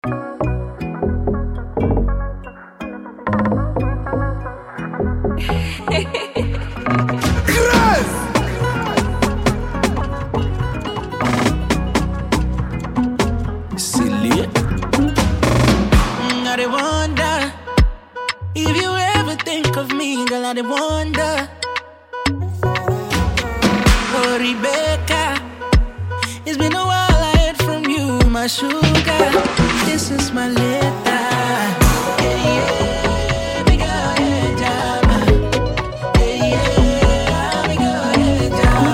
I wonder if you ever think of me, girl. I wonder. Oh, Rebecca, it's been a while I heard from you, my sugar. This is my letter. Yeah, yeah, big girl, yeah, jama. Yeah, yeah, big girl, yeah, jama.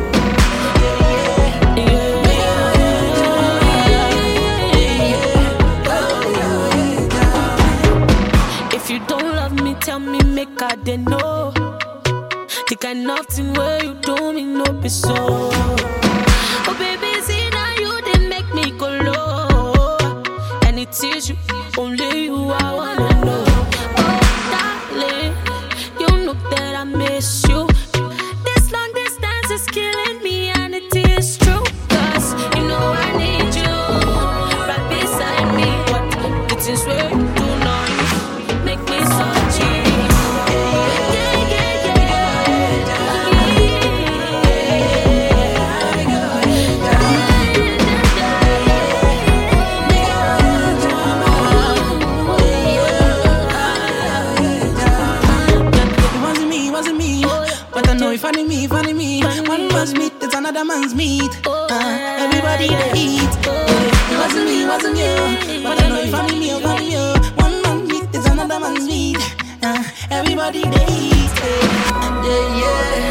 Yeah, yeah, big girl, yeah, jama. Yeah, yeah, oh, yeah, jama. If you don't love me, tell me, make I dey know. The kind of thing where you do me no be so. Oh baby, see now you didn't make me go low. And it is you, only you I wanna know. Oh darling, you know that I miss you. This long distance is killing me and it is true. Cause you know I need you right beside me. But the things where you do not make me so cheap. Funny me. One man's meat, it's another man's meat. Everybody they eat. It wasn't you. But I know if funny me. One man's meat, it's another man's meat. Everybody they eat. Yeah, yeah.